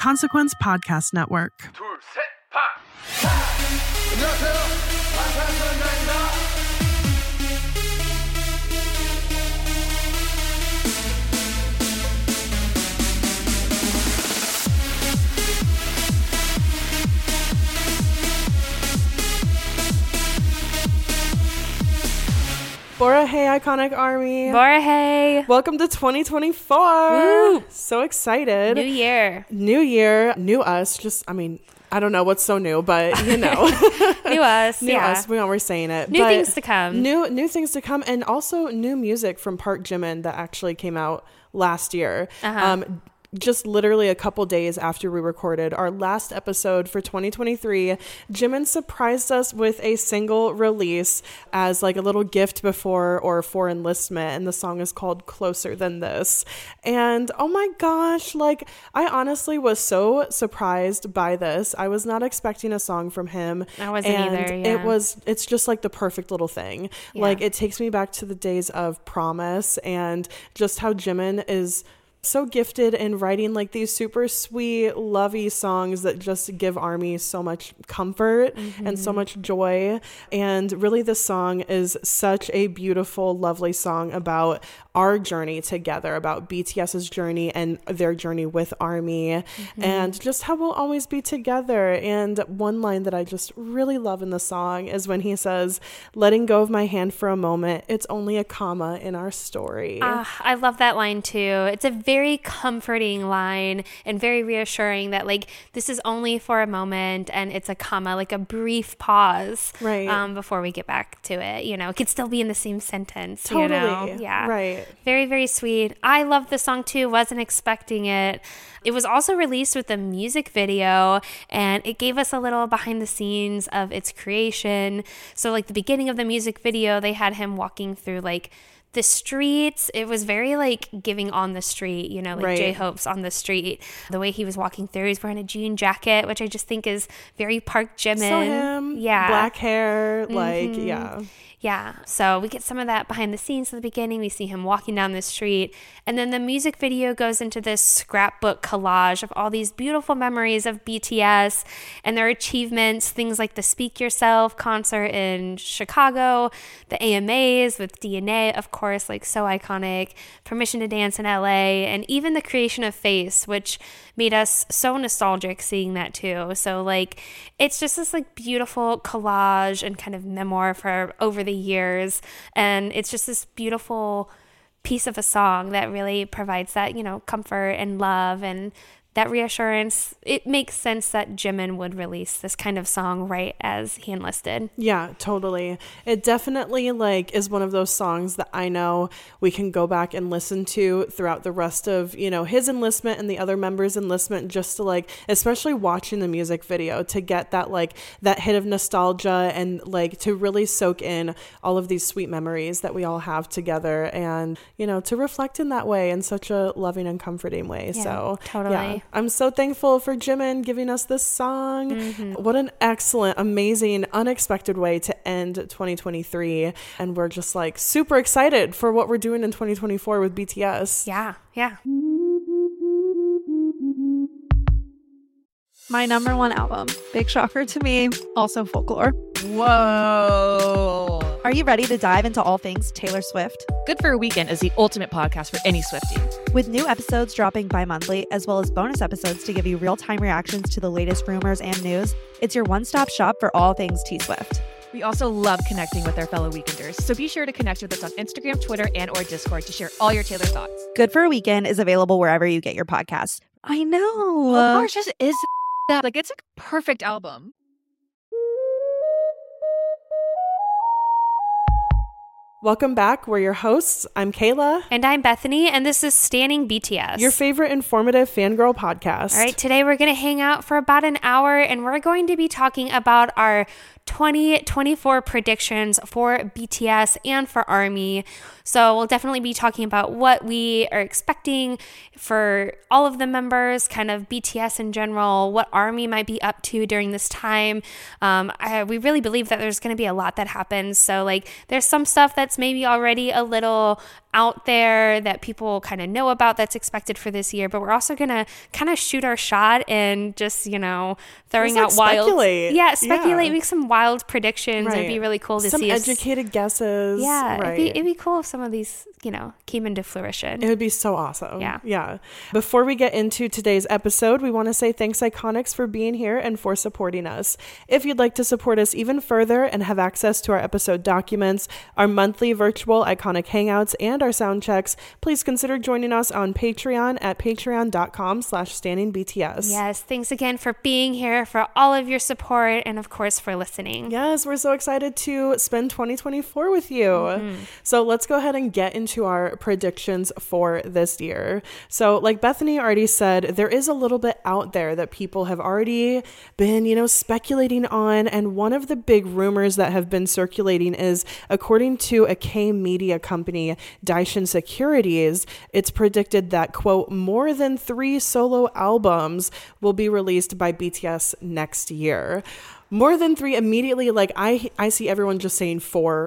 Consequence Podcast Network. 둘, 셋, 파! 안녕하세요. 방탄소년단입니다. Bora, hey, Iconic Army. Bora, hey. Welcome to 2024. Woo. So excited. New year. New year, new us. I don't know what's so new, but you know. New us, New yeah. us. We're saying it. New but things to come. New things to come. And also new music from Park Jimin that actually came out last year. Just literally a couple days after we recorded our last episode for 2023, Jimin surprised us with a single release as like a little gift before or for enlistment, and the song is called Closer Than This. And oh my gosh, like I honestly was so surprised by this. I was not expecting a song from him. I wasn't either, yeah. It's just like the perfect little thing. Yeah. Like it takes me back to the days of Promise and just how Jimin is so gifted in writing like these super sweet, lovey songs that just give ARMY so much comfort and so much joy. And really this song is such a beautiful, lovely song about our journey together, about BTS's journey and their journey with ARMY and just how we'll always be together. And one line that I just really love in the song is when he says, "Letting go of my hand for a moment, it's only a comma in our story." I love that line too. It's a very comforting line and very reassuring that like this is only for a moment and it's a comma, like a brief pause, right? Before we get back to it. You know, it could still be in the same sentence. Totally. You know? Yeah. Right. Very, very sweet. I love the song too. Wasn't expecting it. It was also released with a music video, and it gave us a little behind the scenes of its creation. So like the beginning of the music video, they had him walking through like the streets. It was very like giving On the Street, you know, like right. J-Hope's On the Street. The way he was walking through, he's wearing a jean jacket, which I just think is very Park Jimin. So him, yeah, black hair, like, yeah. Yeah, so we get some of that behind the scenes at the beginning. We see him walking down the street. And then the music video goes into this scrapbook collage of all these beautiful memories of BTS and their achievements, things like the Speak Yourself concert in Chicago, the AMAs with DNA, of course, like so iconic, Permission to Dance in LA, and even the creation of Face, which made us so nostalgic seeing that too. So like, it's just this like beautiful collage and kind of memoir for over the years, and it's just this beautiful piece of a song that really provides that, you know, comfort and love and that reassurance. It makes sense that Jimin would release this kind of song right as he enlisted. Yeah, totally. It definitely like is one of those songs that I know we can go back and listen to throughout the rest of, you know, his enlistment and the other members' enlistment, just to like, especially watching the music video to get that like that hit of nostalgia and like to really soak in all of these sweet memories that we all have together and, you know, to reflect in that way in such a loving and comforting way. Yeah, so totally. Yeah. I'm so thankful for Jimin giving us this song. What an excellent, amazing, unexpected way to end 2023. And we're just like super excited for what we're doing in 2024 with BTS. Yeah, yeah. My number one album, big shocker to me, also Folklore. Whoa. Are you ready to dive into all things Taylor Swift? Good for a Weekend is the ultimate podcast for any Swiftie. With new episodes dropping bi-monthly, as well as bonus episodes to give you real-time reactions to the latest rumors and news, it's your one-stop shop for all things T-Swift. We also love connecting with our fellow Weekenders, so be sure to connect with us on Instagram, Twitter, and or Discord to share all your Taylor thoughts. Good for a Weekend is available wherever you get your podcasts. I know. Oh, gosh, just is that like it's a perfect album. Welcome back. We're your hosts. I'm Kayla. And I'm Bethany, and this is Standing BTS. Your favorite informative fangirl podcast. All right, today we're going to hang out for about an hour, and we're going to be talking about our 2024 predictions for BTS and for ARMY. So we'll definitely be talking about what we are expecting for all of the members, kind of BTS in general, what ARMY might be up to during this time. We really believe that there's going to be a lot that happens. So like there's some stuff that's maybe already a little out there that people kind of know about that's expected for this year, but we're also going to kind of shoot our shot and just, throwing out wild. Speculate. Speculate, make some wild predictions. It'd be really cool to some see educated guesses. Yeah, right. it'd be cool if some of these, came into fruition. It would be so awesome. Yeah. Before we get into today's episode, we want to say thanks Iconics for being here and for supporting us. If you'd like to support us even further and have access to our episode documents, our monthly virtual Iconic Hangouts, and our sound checks, please consider joining us on Patreon at patreon.com/standingbts. Yes, thanks again for being here, for all of your support, and of course for listening. Yes, we're so excited to spend 2024 with you. So let's go ahead and get into our predictions for this year. So like Bethany already said, there is a little bit out there that people have already been, speculating on. And one of the big rumors that have been circulating is, according to a K media company, Daishin Securities, it's predicted that, quote, more than 3 solo albums will be released by BTS next year. More than 3 immediately, like I see everyone just saying 4.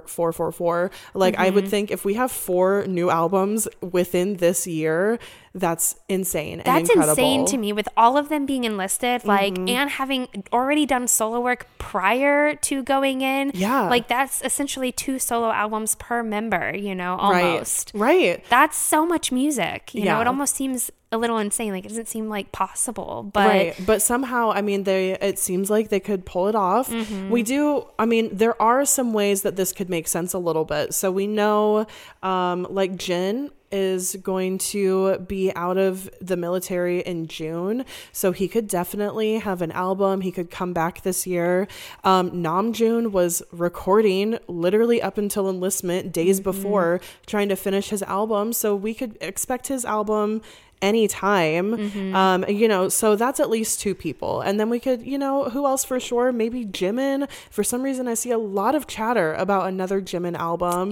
Like I would think if we have 4 new albums within this year, that's insane. That's and incredible. Insane to me, with all of them being enlisted, and having already done solo work prior to going in. Yeah. Like that's essentially 2 solo albums per member, almost. Right. That's so much music. You know, Yeah. it almost seems a little insane. Like it doesn't seem like possible, but right. But somehow, it seems like they could pull it off. There are some ways that this could make sense a little bit. So we know, like Jin is going to be out of the military in June, so he could definitely have an album. He could come back this year. Namjoon was recording literally up until enlistment, days before, trying to finish his album, so we could expect his album anytime. So that's at least 2 people. And then we could, who else for sure? Maybe Jimin. For some reason I see a lot of chatter about another Jimin album.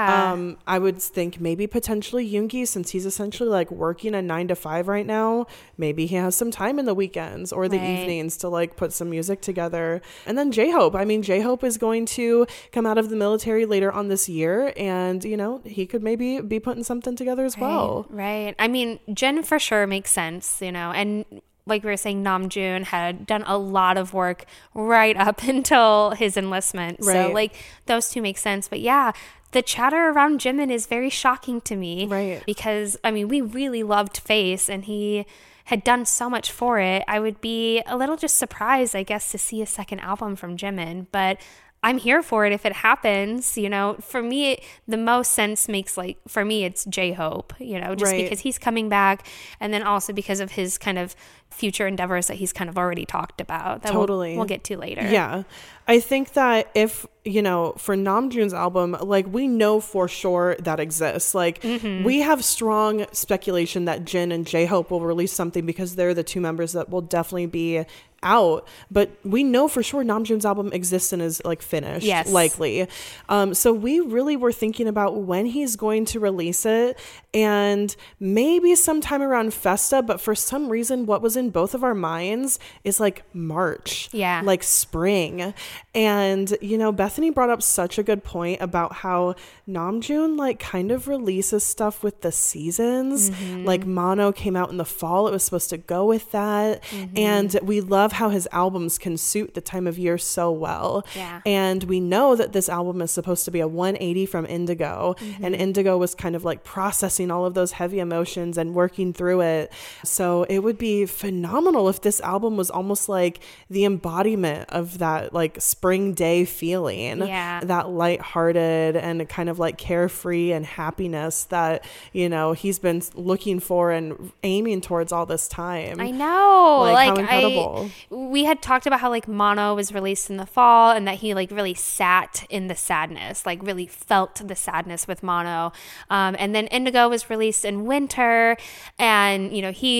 I would think maybe potentially Yoongi, since he's essentially like working a 9-to-5 right now. Maybe he has some time in the weekends or the evenings to like put some music together. And then J-Hope. J-Hope is going to come out of the military later on this year, and he could maybe be putting something together as well. Right. Jen for sure makes sense, and like we were saying, Namjoon had done a lot of work right up until his enlistment. Right. So like those 2 make sense. But yeah, the chatter around Jimin is very shocking to me. Right. Because, we really loved Face and he had done so much for it. I would be a little just surprised, I guess, to see a second album from Jimin. But I'm here for it if it happens. For me, the most sense makes, for me, it's J-Hope, just because he's coming back, and then also because of his kind of future endeavors that he's kind of already talked about. That Totally. We'll get to later. Yeah. I think that if, for Namjoon's album, we know for sure that exists. We have strong speculation that Jin and J-Hope will release something because they're the 2 members that will definitely be out, but we know for sure Namjoon's album exists and is finished. Yes. Likely. So we really were thinking about when he's going to release it, and maybe sometime around Festa, but for some reason what was in both of our minds is March. Yeah. Spring. And Bethany brought up such a good point about how Namjoon kind of releases stuff with the seasons. Mono came out in the fall, it was supposed to go with that. And we love how his albums can suit the time of year so well. Yeah. And we know that this album is supposed to be a 180 from Indigo, and Indigo was kind of processing all of those heavy emotions and working through it. So it would be phenomenal if this album was almost the embodiment of that spring day feeling. Yeah. That lighthearted and kind of carefree and happiness that he's been looking for and aiming towards all this time. I know. How incredible. We had talked about how Mono was released in the fall and that he really sat in the sadness, really felt the sadness with Mono. And then Indigo was released in winter, and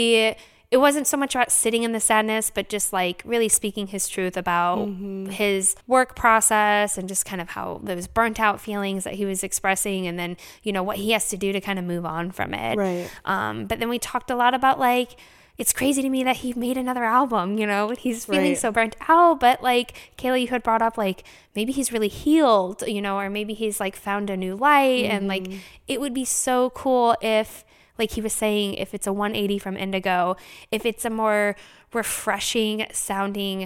it wasn't so much about sitting in the sadness, but just really speaking his truth about his work process and just kind of how those burnt out feelings that he was expressing, and then what he has to do to kind of move on from it. Right. But then we talked a lot about it's crazy to me that he made another album, you know, he's feeling Right. so burnt out. But like Kayla, you had brought up, like, maybe he's really healed, you know, or maybe he's like found a new light. And like, it would be so cool if, like he was saying, if it's a 180 from Indigo, if it's a more refreshing sounding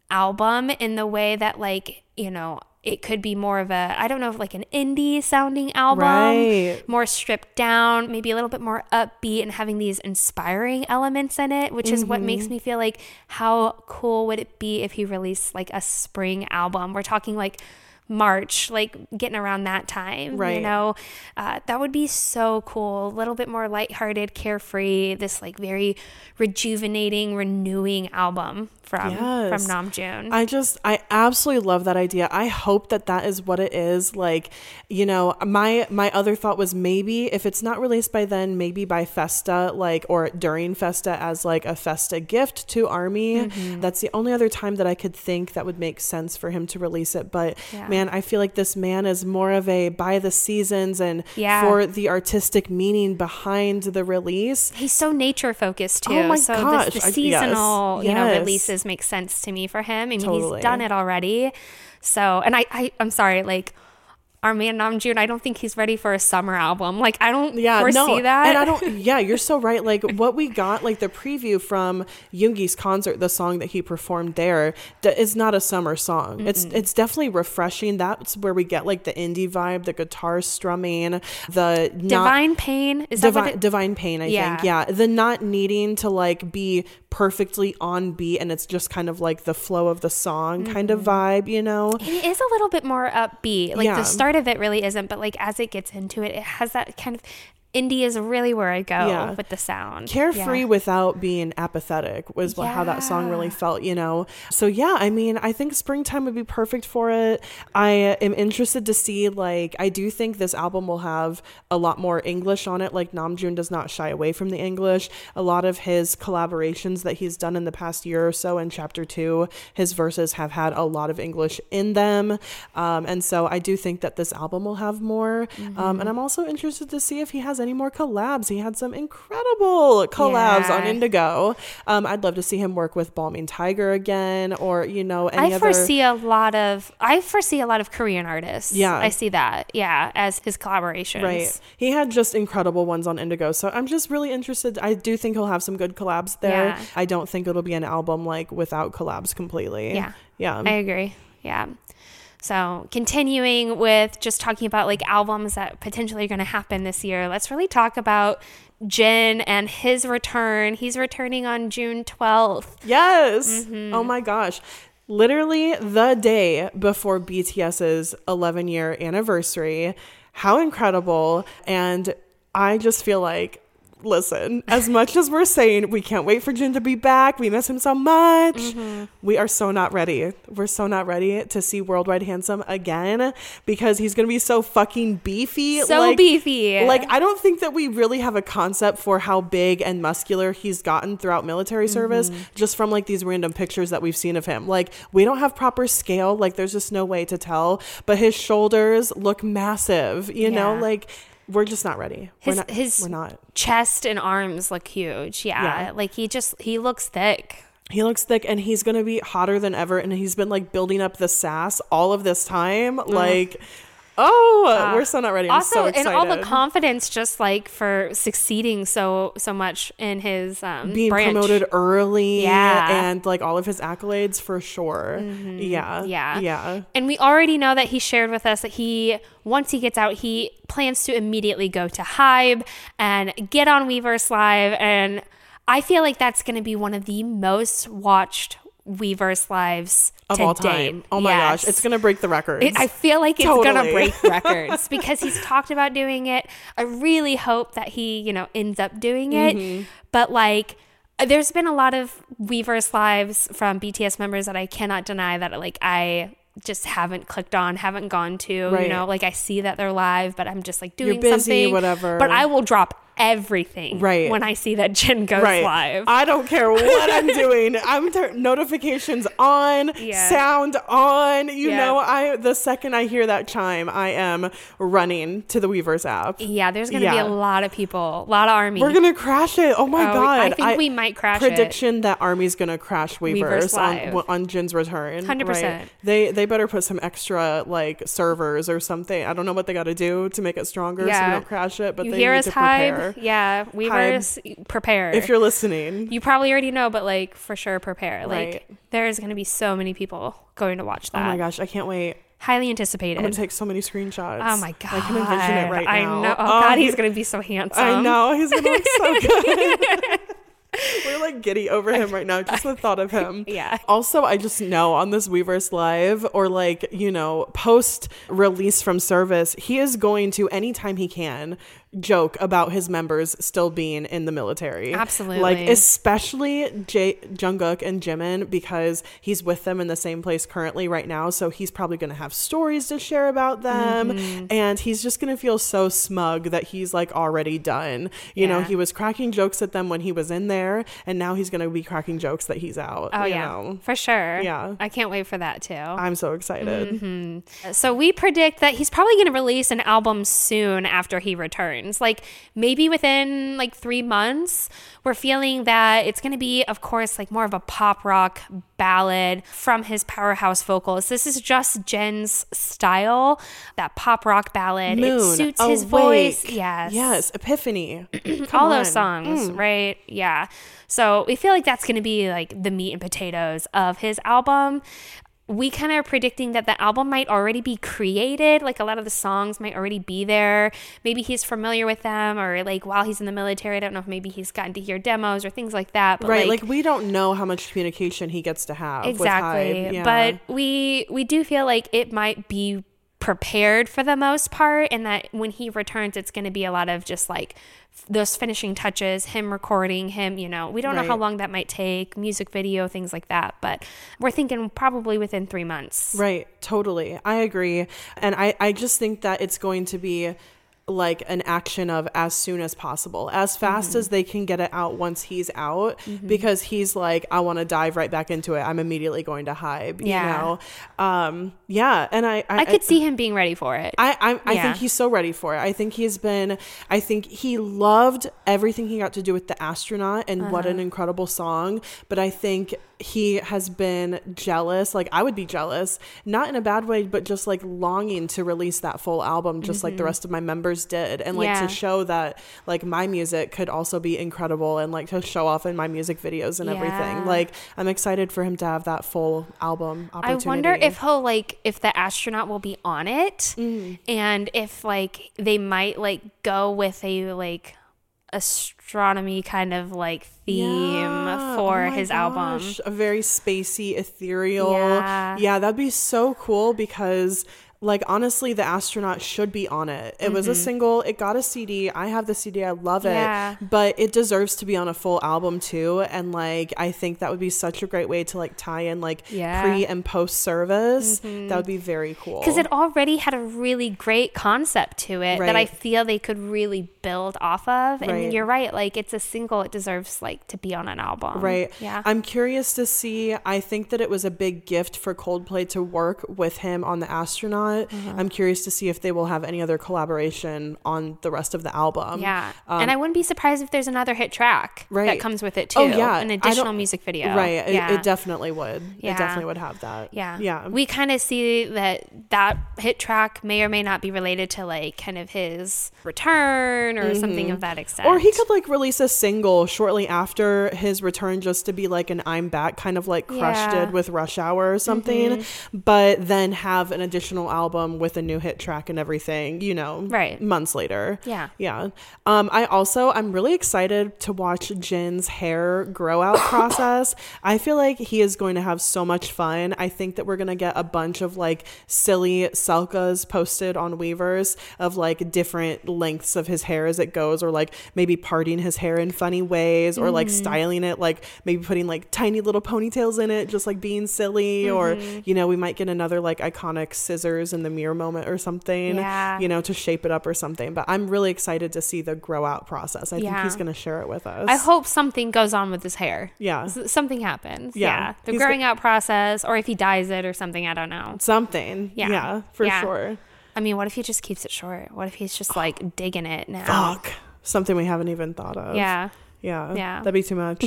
album in the way that, like, you know, it could be more of a, I don't know, like an indie sounding album, Right. more stripped down, maybe a little bit more upbeat and having these inspiring elements in it, which is what makes me feel like, how cool would it be if he released like a spring album? We're talking like March, like getting around that time, Right. you know, that would be so cool. A little bit more lighthearted, carefree, this like very rejuvenating, renewing album from Yes. Namjoon. I absolutely love that idea. I hope that that is what it is. Like, you know, my other thought was, maybe if it's not released by then, maybe by Festa, like, or during Festa as like a Festa gift to ARMY. That's the only other time that I could think that would make sense for him to release it. But Yeah. man, I feel like this man is more of a by the seasons and Yeah. for the artistic meaning behind the release. He's so nature focused too. Oh my so gosh. the Yes. seasonal, you know, Yes. releases make sense to me for him. I mean, Totally. he's done it already. So, and I'm sorry, like, our man Namjoon, I don't think he's ready for a summer album. Like, I don't foresee that. And I don't, yeah, you're so right. Like what we got, like the preview from Yoongi's concert, the song that he performed there, is not a summer song. It's definitely refreshing. That's where we get like the indie vibe, the guitar strumming, the Divine Pain, is that what it? Divine Pain, I Yeah. think. Yeah. The not needing to like be perfectly on beat, and it's just kind of like the flow of the song kind of vibe, you know? It is a little bit more upbeat. Like Yeah. the start of it really isn't, but like as it gets into it, it has that kind of, indie is really where I go Yeah. with the sound. Carefree Yeah. without being apathetic was how that song really felt, you know? So yeah, I mean, I think springtime would be perfect for it. I am interested to see, like, I do think this album will have a lot more English on it. Like Namjoon does not shy away from the English. A lot of his collaborations that he's done in the past year or so in chapter 2, his verses have had a lot of English in them. And so I do think that this album will have more. And I'm also interested to see if he has any more collabs. He had some incredible collabs on Yeah. Indigo. I'd love to see him work with Balmain Tiger again, or, you know, any I other. foresee a lot of Korean artists. Yeah. I see that. Yeah, as his collaborations. Right. He had just incredible ones on Indigo. So I'm just really interested. I do think he'll have some good collabs there. Yeah. I don't think it'll be an album like without collabs completely. Yeah. Yeah. I agree. Yeah. So continuing with just talking about like albums that potentially are going to happen this year, let's really talk about Jin and his return. He's returning on June 12th. Yes. Oh my gosh. Literally the day before BTS's 11-year anniversary. How incredible. And I just feel like, listen, as much as we're saying we can't wait for Jin to be back, we miss him so much, we are so not ready. We're so not ready to see Worldwide Handsome again, because he's going to be so fucking beefy. So beefy. Like, I don't think that we really have a concept for how big and muscular he's gotten throughout military service, just from like these random pictures that we've seen of him. Like, we don't have proper scale. Like, there's just no way to tell, but his shoulders look massive, you know, Yeah. like, we're just not ready. His we're not. chest and arms look huge. Yeah. Like he looks thick. He looks thick, and he's going to be hotter than ever. And he's been like building up the sass all of this time. Like, we're so not ready. I'm Also, so excited. and all the confidence just like for succeeding so much in his being branch. promoted early, Yeah. and like all of his accolades for sure. Yeah. Yeah. And we already know that he shared with us that once he gets out, he plans to immediately go to Hybe and get on Weverse Live. And I feel like that's going to be one of the most watched Weverse Lives Of to all date. time. Oh my gosh. It's going to break the records. I feel like it's going to Totally. break records because he's talked about doing it. I really hope that he, ends up doing it. But like, there's been a lot of Weverse Lives from BTS members that I cannot deny that like I just haven't clicked on, haven't gone to, Right. like I see that they're live, but I'm just like doing busy, something, whatever. But I will drop everything Right. when I see that Jin goes Right. live. I don't care what I'm doing. I'm notifications on, Yeah. sound on. You Yeah. know, the second I hear that chime, I am running to the Weverse app. Yeah, there's going to be Yeah. a lot of people, a lot of Army. We're gonna crash it. Oh my god! I think we might crash it. Prediction that Army's gonna crash Weverse Live. on Jin's return. 100%. Right? They better put some extra like servers or something. I don't know what they got to do to make it stronger so we don't crash it. But you they hear need us, to prepare. Hybe? Yeah, Weverse, prepare. If you're listening, you probably already know, but like for sure, prepare. Right. Like there's going to be so many people going to watch that. oh my gosh, I can't wait. Highly anticipated. I'm gonna take so many screenshots. Oh my god! I can envision it right now. I know. Oh god, he's gonna be so handsome. I know he's gonna look so good. We're like giddy over him right now, just the thought of him. Yeah. Also, I just know on this Weverse Live or like, you know, post release from service, he is going to, anytime he can, joke about his members still being in the military. Absolutely. Like, especially Jungkook and Jimin, because he's with them in the same place currently right now. So he's probably going to have stories to share about them. And he's just going to feel so smug that he's like already done. You know, he was cracking jokes at them when he was in there. And now he's going to be cracking jokes that he's out. Oh you yeah, know? for sure. Yeah. I can't wait for that too. I'm so excited. So we predict that he's probably going to release an album soon after he returns. Like maybe within like 3 months. We're feeling that it's going to be, of course, like more of a pop rock ballad from his powerhouse vocals. This is just Jin's style, that pop rock ballad. Moon, it suits his Awake. voice. Yes. Yes. Epiphany. All those songs, right? Yeah. So we feel like that's going to be like the meat and potatoes of his album. We kind of are predicting that the album might already be created. Like a lot of the songs might already be there. Maybe he's familiar with them, or like while he's in the military, I don't know if maybe he's gotten to hear demos or things like that. But Right. Like we don't know how much communication he gets to have. Exactly. With Hybe. Yeah. But we do feel like it might be prepared for the most part, and that when he returns, it's going to be a lot of just like those finishing touches, him recording, him, you know, we don't know how long that might take, music video, things like that, but we're thinking probably within 3 months. Right. Totally. I agree. And I just think that it's going to be like an action of as soon as possible, as fast as they can get it out once he's out, because he's like, I want to dive right back into it. I'm immediately going to Hybe, you know? Yeah. And I could see him being ready for it. I think he's so ready for it. I think he loved everything he got to do with The Astronaut, and what an incredible song. But I think he has been jealous. Like I would be jealous, not in a bad way, but just like longing to release that full album, just like the rest of my members did. And like to show that like my music could also be incredible, and like to show off in my music videos and everything. Like I'm excited for him to have that full album opportunity. I wonder if he'll like, if The Astronaut will be on it, and if like they might like go with a like astronomy kind of like theme for his album. A very spacey, ethereal. Yeah. That'd be so cool, because like honestly, The Astronaut should be on it. It was a single, it got a CD. I have the CD, I love it, but it deserves to be on a full album too. And like I think that would be such a great way to like tie in like pre and post service. That would be very cool, because it already had a really great concept to it that I feel they could really build off of. And you're right, like it's a single, it deserves like to be on an album. I'm curious to see. I think that it was a big gift for Coldplay to work with him on The Astronaut. I'm curious to see if they will have any other collaboration on the rest of the album. And I wouldn't be surprised if there's another hit track that comes with it too. An additional music video. It definitely would. It definitely would have that. We kind of see that hit track may or may not be related to like kind of his return or something of that extent. Or he could like release a single shortly after his return, just to be like an I'm Back, kind of like Crush did with Rush Hour or something, but then have an additional album with a new hit track and everything, you know, months later. I'm really excited to watch Jin's hair grow out process. I feel like he is going to have so much fun. I think that we're going to get a bunch of like silly selkas posted on Weverse of like different lengths of his hair as it goes, or like maybe parting his hair in funny ways, or like styling it, like maybe putting like tiny little ponytails in it, just like being silly, or, you know, we might get another like iconic scissors tears in the mirror moment or something, Yeah. you know, to shape it up or something. But I'm really excited to see the grow out process. I think he's going to share it with us. I hope something goes on with his hair. Yeah. Something happens. Yeah. The He's growing out process, or if he dyes it or something, I don't know. Something. Yeah, for sure. I mean, what if he just keeps it short? What if he's just like digging it now? Fuck. Something we haven't even thought of. Yeah. Yeah. Yeah. That'd be too much.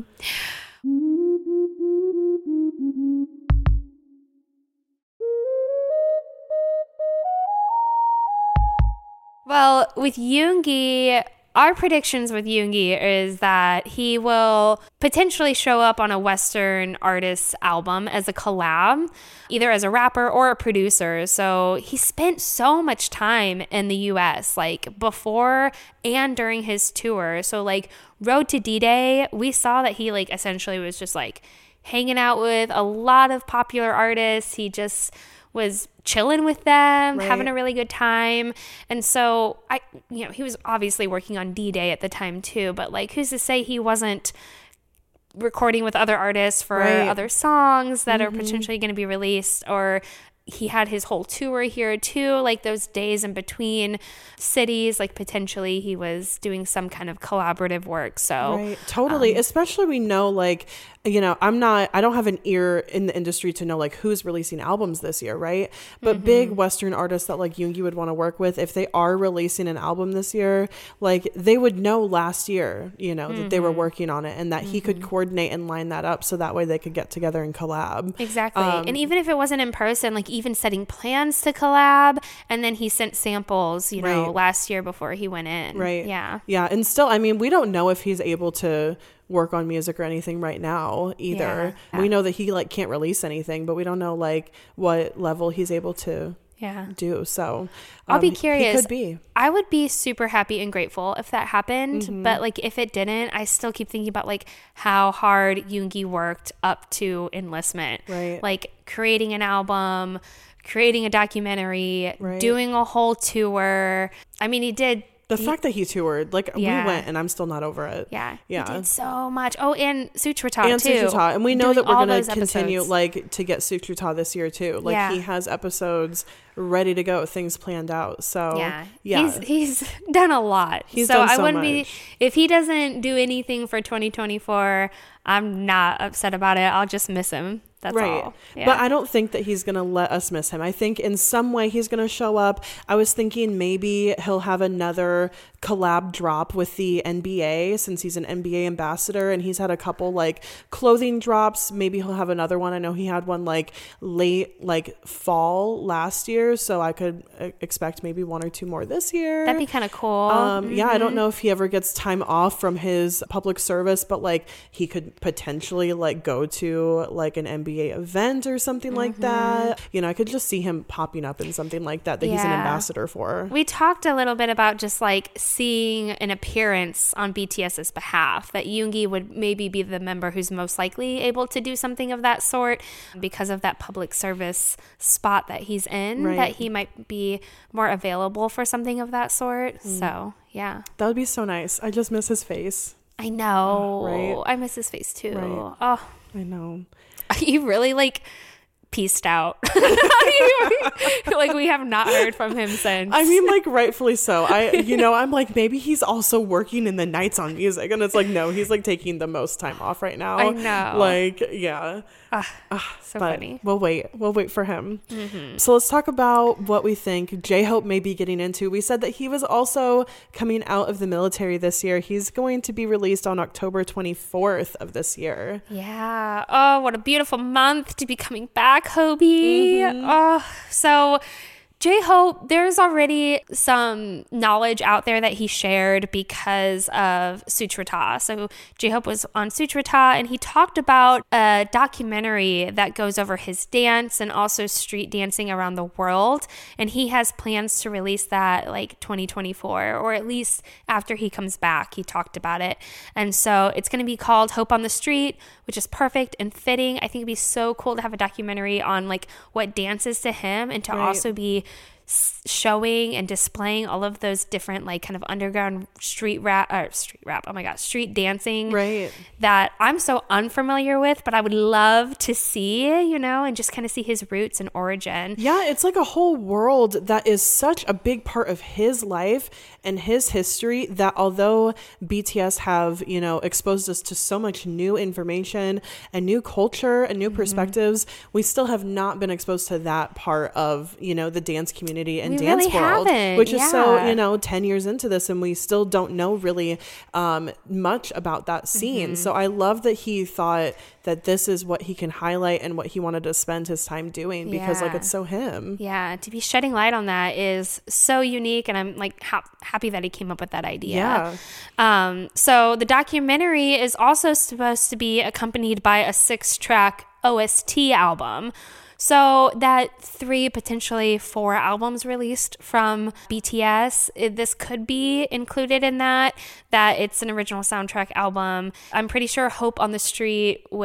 Well, with Yoongi, our predictions with Yoongi is that he will potentially show up on a Western artist's album as a collab, either as a rapper or a producer. So he spent so much time in the US, like before and during his tour. So like Road to D-Day, we saw that he like essentially was just like hanging out with a lot of popular artists. He was chilling with them, having a really good time. And so he was obviously working on D-Day at the time too, but like who's to say he wasn't recording with other artists for other songs that are potentially going to be released, or he had his whole tour here too, like those days in between cities, like potentially he was doing some kind of collaborative work. So totally. Especially we know, like, you know, I don't have an ear in the industry to know like who's releasing albums this year, right? But big Western artists that like Yoongi would want to work with, if they are releasing an album this year, like they would know last year, you know, that they were working on it, and that he could coordinate and line that up so that way they could get together and collab. Exactly. And even if it wasn't in person, like even setting plans to collab, and then he sent samples, you know, last year before he went in. Right. Yeah. Yeah. And still, I mean, we don't know if he's able to work on music or anything right now either. Yeah. We know that he like can't release anything, but we don't know like what level he's able to do. So I'll be curious. He could be. I would be super happy and grateful if that happened, but like if it didn't, I still keep thinking about like how hard Yoongi worked up to Enlistment. Right. Like creating an album, creating a documentary, doing a whole tour. I mean, he did. The fact that he toured, like we went, and I'm still not over it. Yeah. Yeah. He did so much. Oh, and Sutrata too. Sutrata. And we know that we're all going those to continue episodes. like to get Sutrata this year too. Like he has episodes ready to go, things planned out. So he's done a lot. He's so done I so wouldn't much. be, if he doesn't do anything for 2024, I'm not upset about it. I'll just miss him. That's all. Yeah. But I don't think that he's going to let us miss him. I think in some way he's going to show up. I was thinking maybe he'll have another collab drop with the NBA, since he's an NBA ambassador and he's had a couple like clothing drops. Maybe he'll have another one. I know he had one like late like fall last year, so I could expect maybe one or two more this year. That'd be kind of cool. Yeah, I don't know if he ever gets time off from his public service, but like he could potentially like go to like an NBA event or something like that. You know, I could just see him popping up in something like that he's an ambassador for. We talked a little bit about just like seeing an appearance on BTS's behalf, that Yoongi would maybe be the member who's most likely able to do something of that sort because of that public service spot that he's in, that he might be more available for something of that sort. So yeah, that would be so nice. I just miss his face. I know. Right? I miss his face too. Right. Oh, I know. You really like pieced out. Like we have not heard from him since. I mean, like rightfully so. I'm like, maybe he's also working in the nights on music, and it's like, no, he's like taking the most time off right now. I know. Like, yeah. So but funny. We'll wait for him. So let's talk about what we think J-Hope may be getting into. We said that he was also coming out of the military this year. He's going to be released on October 24th of this year. Yeah. Oh, what a beautiful month to be coming back, Hobie. Oh, so J-Hope, there's already some knowledge out there that he shared because of Sutrata. So J-Hope was on Sutrata, and he talked about a documentary that goes over his dance and also street dancing around the world. And he has plans to release that like 2024, or at least after he comes back. He talked about it. And so it's going to be called Hope on the Street, which is perfect and fitting. I think it'd be so cool to have a documentary on like what dances to him, and to also be showing and displaying all of those different like kind of underground street dancing Right. that I'm so unfamiliar with, but I would love to see, and just kind of see his roots and origin. Yeah, it's like a whole world that is such a big part of his life and his history that although BTS have, exposed us to so much new information and new culture and new perspectives, we still have not been exposed to that part of, the dance community and We dance really world, haven't, which is so, yeah. 10 years into this and we still don't know really much about that scene. So I love that he thought that this is what he can highlight and what he wanted to spend his time doing because like Yeah. it's so him. Yeah, to be shedding light on that is so unique, and I'm like happy that he came up with that idea. Yeah. So the documentary is also supposed to be accompanied by a 6-track OST album. So that 3, potentially 4 albums released from BTS, this could be included in that it's an original soundtrack album. I'm pretty sure Hope on the Street oh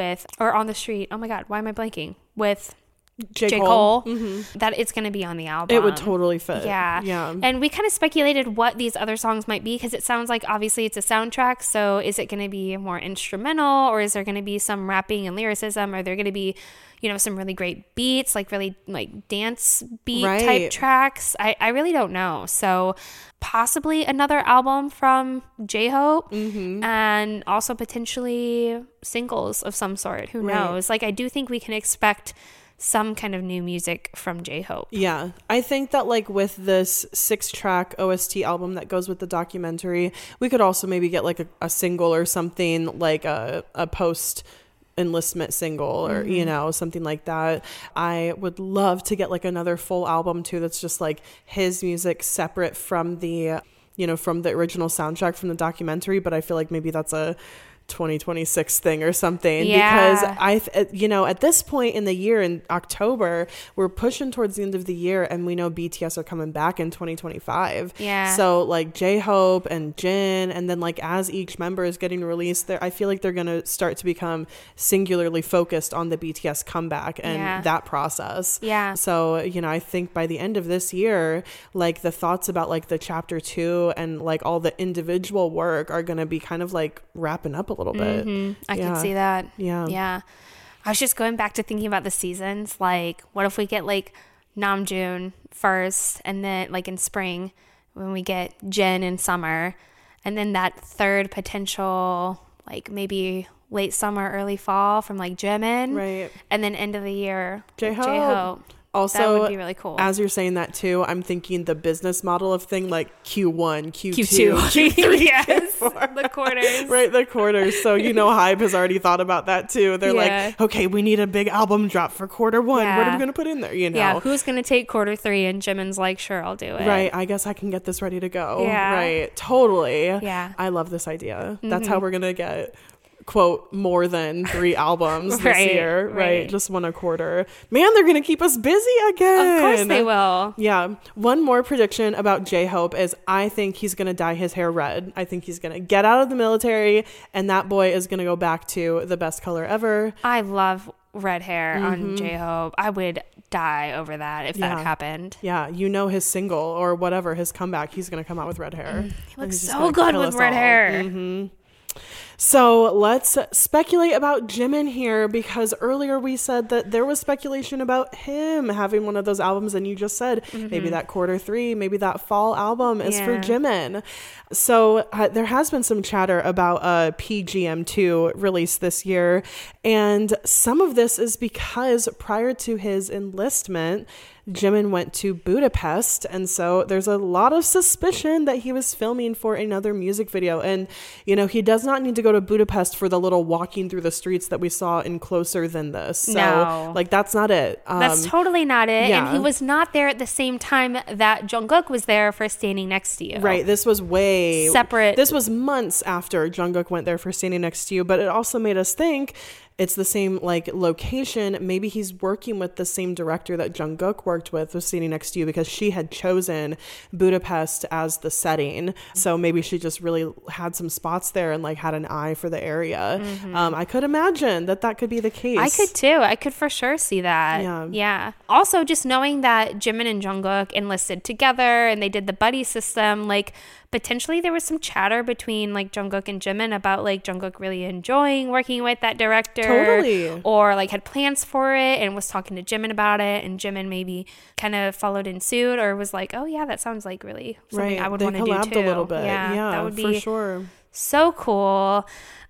my God, why am I blanking? With J. Cole, Mm-hmm. that it's going to be on the album. It would totally fit. Yeah. Yeah. And we kind of speculated what these other songs might be because it sounds like obviously it's a soundtrack. So is it going to be more instrumental, or is there going to be some rapping and lyricism? Are there going to be, some really great beats, like really like dance beat Right. type tracks? I really don't know. So possibly another album from J-Hope and also potentially singles of some sort. Who Right. knows? Like I do think we can expect some kind of new music from J-Hope. Yeah. I think that like with this 6-track OST album that goes with the documentary, we could also maybe get like a single or something like a post enlistment single or something like that. I would love to get like another full album too that's just like his music separate from the from the original soundtrack from the documentary, but I feel like maybe that's a 2026 thing or something. Yeah. Because at this point in the year, in October, we're pushing towards the end of the year and we know BTS are coming back in 2025. Yeah. So like J-Hope and Jin, and then like as each member is getting released, I feel like they're going to start to become singularly focused on the BTS comeback and that process. Yeah. So, I think by the end of this year, like the thoughts about like the chapter 2 and like all the individual work are going to be kind of like wrapping up a little bit. I Yeah. can see that. Yeah. I was just going back to thinking about the seasons. Like, what if we get like Namjoon first, and then like in spring when we get Jin in summer, and then that third potential like maybe late summer, early fall from like Jimin, Right. and then end of the year J-Hope. J-Hope. Also, that would be really cool. As you're saying that too, I'm thinking the business model of thing like Q1, Q2, Q2. Q3, Yes, Q4. the quarters. Right, the quarters. So Hybe has already thought about that too. They're Yeah. like, okay, we need a big album drop for quarter 1. What are Yeah. we gonna put in there? Yeah, who's gonna take quarter 3? And Jimin's like, sure, I'll do it. Right, I guess I can get this ready to go. Yeah. Right, totally. Yeah. I love this idea. That's how we're gonna get, quote, more than 3 albums this Right, year. right. Just 1 a quarter. Man, they're gonna keep us busy again. Of course they will. Yeah. One more prediction about J-Hope is I think he's going to dye his hair red. I think he's going to get out of the military and that boy is going to go back to the best color ever. I love red hair on J-Hope. I would die over that if that Yeah. happened. Yeah. His single or whatever, his comeback, he's going to come out with red hair. He looks He's just so gonna good kill with us red all. hair. So let's speculate about Jimin here, because earlier we said that there was speculation about him having one of those albums, and you just said maybe that quarter 3, maybe that fall album is for Yeah. Jimin. So there has been some chatter about a PGM2 release this year, and some of this is because prior to his enlistment, Jimin went to Budapest, and so there's a lot of suspicion that he was filming for another music video. And he does not need to go to Budapest for the little walking through the streets that we saw in Closer Than This. So No. that's not it. That's totally not it. yeah. And he was not there at the same time that Jungkook was there for Standing Next to You. Right, this was way Separate. This was months after Jungkook went there for Standing Next to You, but it also made us think, it's the same like location. Maybe he's working with the same director that Jungkook worked with Sitting Next to You, because she had chosen Budapest as the setting. So maybe she just really had some spots there and like had an eye for the area. I could imagine that could be the case. I could too. I could for sure see that. Yeah. Also, just knowing that Jimin and Jungkook enlisted together and they did the buddy system, like potentially there was some chatter between like Jungkook and Jimin about like Jungkook really enjoying working with that director. Totally. Or like had plans for it and was talking to Jimin about it, and Jimin maybe kind of followed in suit or was like, oh yeah, that sounds like really something I would want to do too. They collabed a little bit. Yeah, that would be for sure. So cool.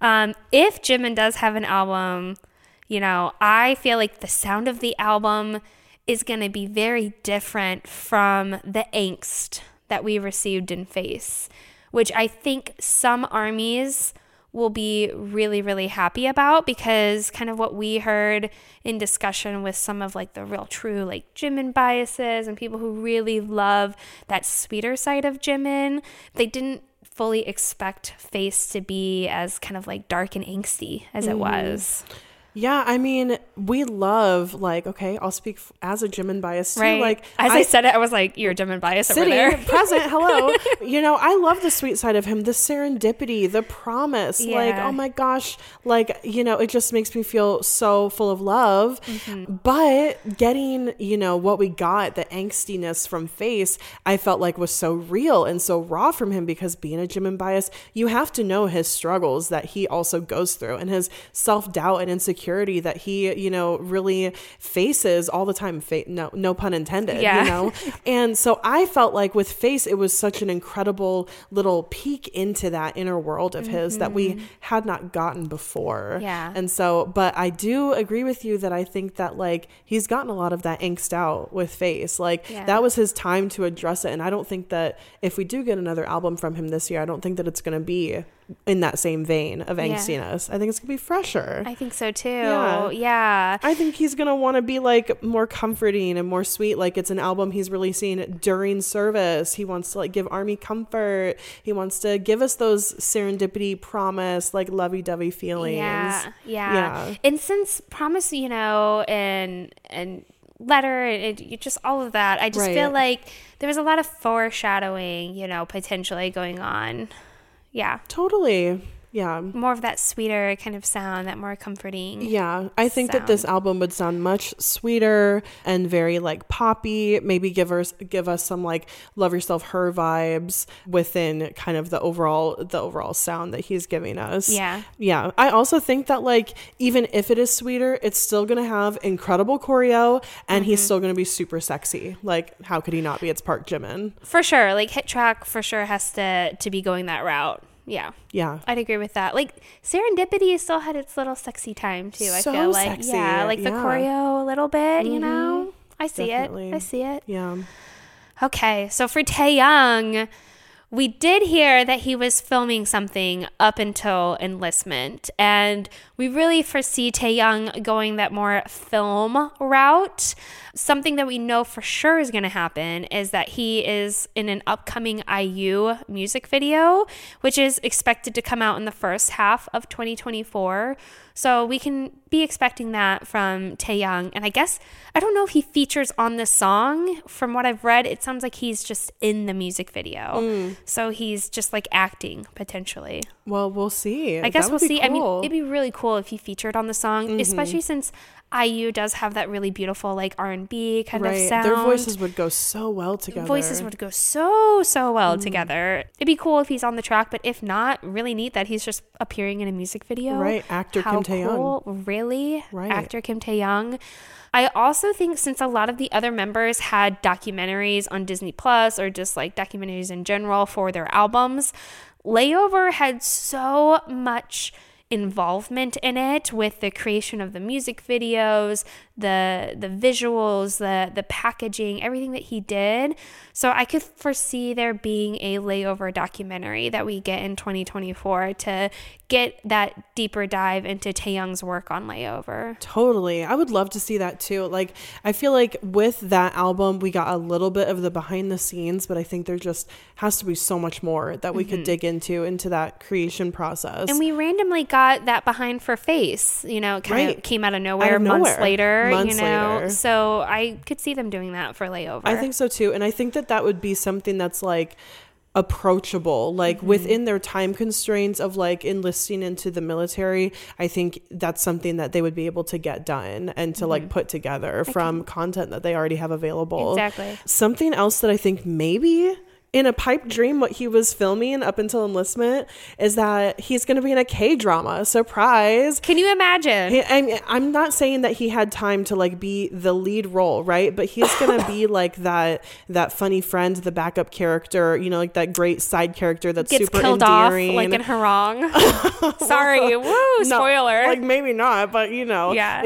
If Jimin does have an album, you know, I feel like the sound of the album is going to be very different from the angst that we received in Face, which I think some armies will be really, really happy about, because kind of what we heard in discussion with some of like the real true like Jimin biases and people who really love that sweeter side of Jimin, they didn't fully expect Face to be as kind of like dark and angsty as it was. Yeah, I mean, we love, like, okay, I'll speak as a Jimin bias too. Right. Like, as I said it, I was like, you're a Jimin bias over there. Present, hello. You know, I love the sweet side of him, the serendipity, the promise. Yeah. Like, oh my gosh, like, you know, it just makes me feel so full of love. But getting, you know, what we got, the angstiness from Face, I felt like was so real and so raw from him, because being a Jimin bias, you have to know his struggles that he also goes through, and his self-doubt and insecurity that he, you know, really faces all the time. No pun intended, you know? And so I felt like with Face, it was such an incredible little peek into that inner world of his that we had not gotten before. Yeah. And so, but I do agree with you that I think that like he's gotten a lot of that angst out with Face. Like that was his time to address it. And I don't think that if we do get another album from him this year, I don't think that it's going to be in that same vein of angstiness. I think it's gonna be fresher. I think so too. Yeah. I think he's gonna want to be like more comforting and more sweet. Like it's an album he's releasing during service. He wants to like give Army comfort. He wants to give us those serendipity, promise, like lovey-dovey feelings. Yeah. And since Promise, you know, and Letter and just all of that, I just feel like there was a lot of foreshadowing, you know, potentially going on. Yeah. Totally. Yeah. More of that sweeter kind of sound, that more comforting. Yeah. I think that this album would sound much sweeter and very like poppy, maybe give us some like Love Yourself Her vibes within kind of the overall sound that he's giving us. Yeah. Yeah. I also think that like even if it is sweeter, it's still going to have incredible choreo and he's still going to be super sexy. Like how could he not be? It's part Jimin. For sure. Like Hit Track for sure has to be going that route. Yeah. I'd agree with that. Like Serendipity still had its little sexy time too. I feel like sexy. Yeah, like the choreo a little bit, you know. I see it. Yeah. Okay, so for Taehyung, we did hear that he was filming something up until enlistment, and we really foresee Taehyung going that more film route. Something that we know for sure is going to happen is that he is in an upcoming IU music video, which is expected to come out in the first half of 2024. So we can be expecting that from Taehyung. And I guess, I don't know if he features on this song. From what I've read, it sounds like he's just in the music video. So he's just like acting potentially. Well, we'll see. I guess we'll see. Cool. I mean, it'd be really cool if he featured on the song, especially since IU does have that really beautiful like R&B kind of sound. Their voices would go so well together. So well together. It'd be cool if he's on the track, but if not, really neat that he's just appearing in a music video. Right, actor Kim Taehyung. Cool. Really? Right. Actor Kim Taehyung. I also think since a lot of the other members had documentaries on Disney Plus or just like documentaries in general for their albums, Layover had so much involvement in it with the creation of the music videos, the visuals, the packaging, everything that he did. So I could foresee there being a layover documentary that we get in 2024 to get that deeper dive into Taehyung's work on Layover. Totally. I would love to see that too. Like, I feel like with that album, we got a little bit of the behind the scenes, but I think there just has to be so much more that we could dig into that creation process. And we randomly got that behind for Face, you know, kind of came out of nowhere, months later, you know. So I could see them doing that for Layover. I think so too. And I think that would be something that's like approachable, like within their time constraints of like enlisting into the military. I think that's something that they would be able to get done and to like put together from content that they already have available. Exactly. Something else that I think maybe in a pipe dream, what he was filming up until enlistment is that he's going to be in a K-drama. Surprise. Can you imagine? I'm not saying that he had time to like be the lead role, right? But he's going to be like that funny friend, the backup character, you know, like that great side character that's gets super killed endearing. Off like in Harang. Sorry. Woo, spoiler. No, like maybe not, but you know. Yeah,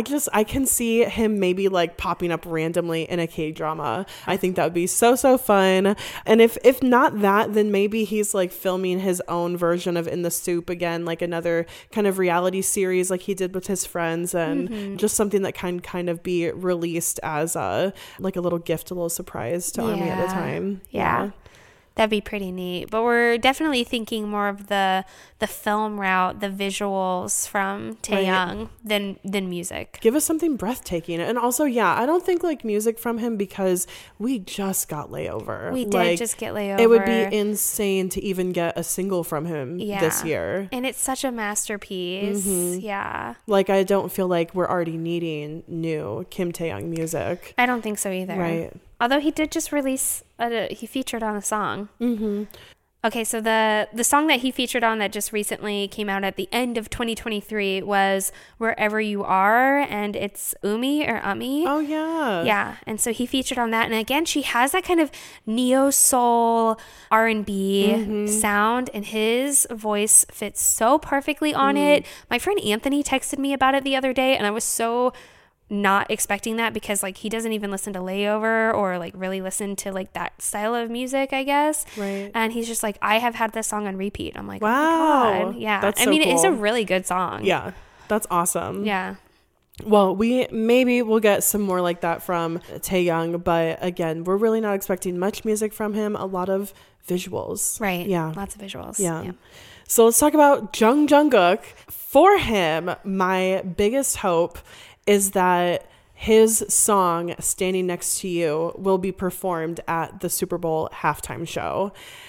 I can see him maybe like popping up randomly in a K-drama. I think that would be so fun. And if not that, then maybe he's like filming his own version of In the Soup again, like another kind of reality series like he did with his friends, and just something that can kind of be released as a little gift, a little surprise to Army at the time. Yeah. That'd be pretty neat. But we're definitely thinking more of the film route, the visuals from Taehyung than music. Give us something breathtaking. And also, I don't think like music from him, because we just got Layover. We did just get Layover. It would be insane to even get a single from him this year. And it's such a masterpiece. Yeah. Like, I don't feel like we're already needing new Kim Taehyung music. I don't think so either. Right. Although he did just release, he featured on a song. Okay, so the song that he featured on that just recently came out at the end of 2023 was Wherever You Are, and it's Umi. Oh, yeah. Yeah, and so he featured on that. And again, she has that kind of neo-soul R&B sound, and his voice fits so perfectly on it. My friend Anthony texted me about it the other day, and I was so not expecting that, because like he doesn't even listen to Layover or like really listen to like that style of music, I guess. Right. And he's just like, I have had this song on repeat. I'm like, wow. Oh my God. Yeah. That's I mean, cool. it's a really good song. Yeah. That's awesome. Yeah. Well, we'll get some more like that from Taehyung, but again, we're really not expecting much music from him. A lot of visuals. Right. Yeah. Lots of visuals. Yeah. So let's talk about Jungkook. For him, my biggest hope is that his song Standing Next to You will be performed at the Super Bowl halftime show,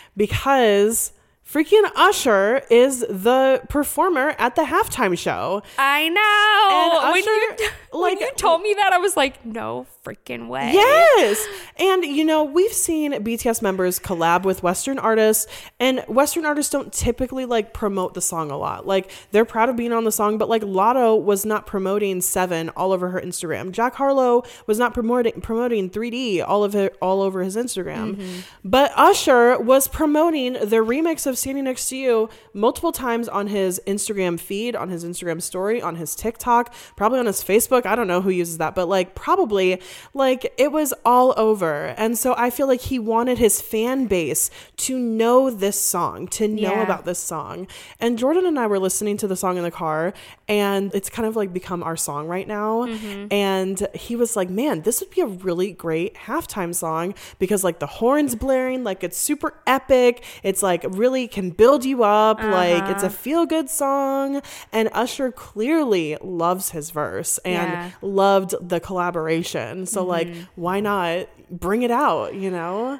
because freaking Usher is the performer at the halftime show. I know. And Usher, when you told me that, I was like, no freaking way. Yes. And, you know, we've seen BTS members collab with Western artists, and Western artists don't typically like promote the song a lot. Like, they're proud of being on the song, but like Lotto was not promoting Seven all over her Instagram. Jack Harlow was not promoting 3D all over his Instagram. But Usher was promoting the remix of Standing Next to You multiple times on his Instagram feed, on his Instagram story, on his TikTok, probably on his Facebook. I don't know who uses that, but like probably like it was all over. And so I feel like he wanted his fan base to know this song, to know about this song. And Jordan and I were listening to the song in the car, and it's kind of like become our song right now. And he was like, man, this would be a really great halftime song, because like the horns blaring, like it's super epic. It's like really can build you up. Like it's a feel good song. And Usher clearly loves his verse and loved the collaboration. So like, why not bring it out, you know?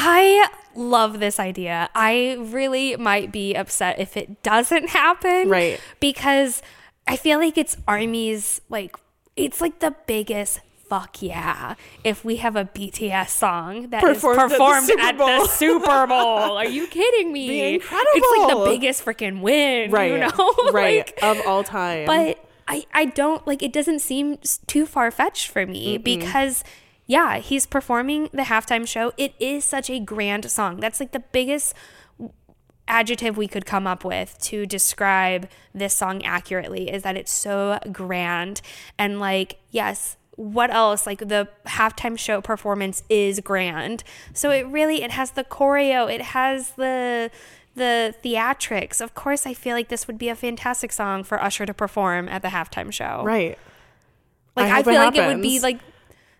I love this idea. I really might be upset if it doesn't happen. Right. Because I feel like it's Army's, like, it's like the biggest fuck yeah if we have a BTS song that is performed at the Super Bowl. Are you kidding me? Be incredible. It's like the biggest freaking win, right? You know? Right. Like, of all time. But I don't, like, it doesn't seem too far-fetched for me, because he's performing the halftime show. It is such a grand song. That's like the biggest adjective we could come up with to describe this song accurately is that it's so grand. And like, yes, what else? Like the halftime show performance is grand. So it has the choreo, it has the theatrics. Of course, I feel like this would be a fantastic song for Usher to perform at the halftime show. Right. Like I feel like it would be like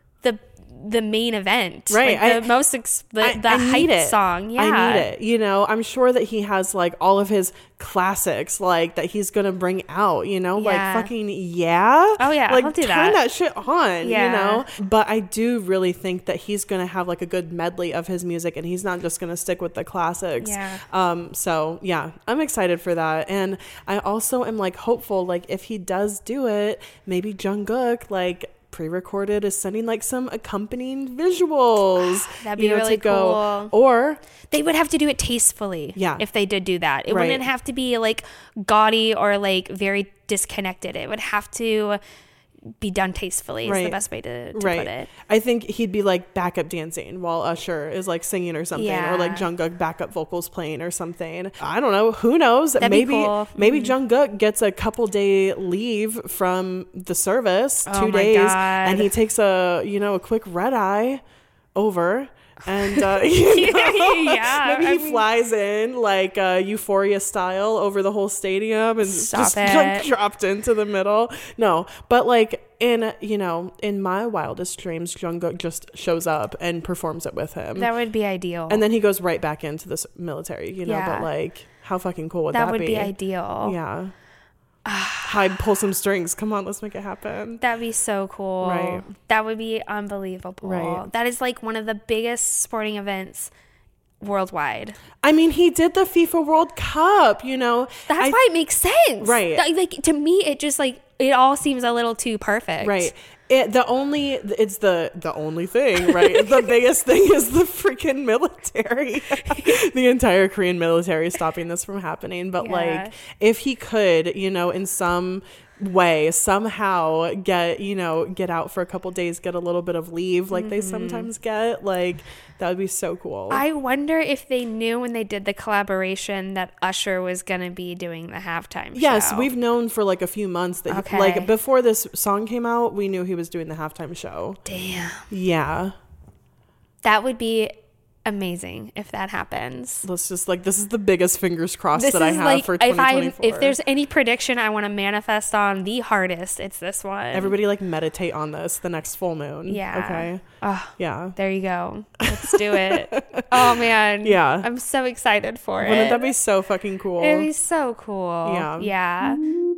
the main event, right? Like the most hype song. Yeah, I need it. You know, I'm sure that he has like all of his classics, like that he's gonna bring out. You know, like fucking Oh yeah, like I'll do turn that shit on. Yeah. You know, but I do really think that he's gonna have like a good medley of his music, and he's not just gonna stick with the classics. Yeah. So yeah, I'm excited for that, and I also am like hopeful. Like if he does do it, maybe Jungkook like pre-recorded is sending like some accompanying visuals. That'd be really cool. Or they would have to do it tastefully. Yeah. If they did do that, it wouldn't have to be like gaudy or like very disconnected. It would have to be done tastefully. Is the best way to put it. I think he'd be like backup dancing while Usher is like singing or something, or like Jungkook backup vocals playing or something. I don't know. Who knows? That'd maybe be cool. Maybe Jungkook gets a couple day leave from the service, 2 days, and he takes a quick red eye over. And maybe he flies in like Euphoria style over the whole stadium and just like dropped into the middle. No, but like in my wildest dreams, Jungkook just shows up and performs it with him. That would be ideal. And then he goes right back into the military, but like how fucking cool would that be? That would be ideal. Yeah. I'd pull some strings. Come on, let's make it happen. That'd be so cool. Right. That would be unbelievable. Right. That is like one of the biggest sporting events worldwide. I mean, he did the FIFA World Cup, That's why it makes sense. Right. Like to me, it just like, it all seems a little too perfect. Right. It's the only thing, right? The biggest thing is the freaking military. The entire Korean military stopping this from happening. But like, if he could, in some way somehow get out for a couple days, get a little bit of leave like they sometimes get, like that would be so cool. I wonder if they knew when they did the collaboration that Usher was going to be doing the halftime show. Yes, we've known for like a few months that like before this song came out, we knew he was doing the halftime show. Damn. Yeah. That would be amazing if that happens. Let's just like, this is the biggest fingers crossed that I have for 2024. If there's any prediction I want to manifest on the hardest, it's this one. Everybody like meditate on this the next full moon. Yeah. Okay. Yeah. There you go. Let's do it. Oh man. Yeah. I'm so excited for it. Wouldn't that be so fucking cool? It'd be so cool. Yeah. Yeah.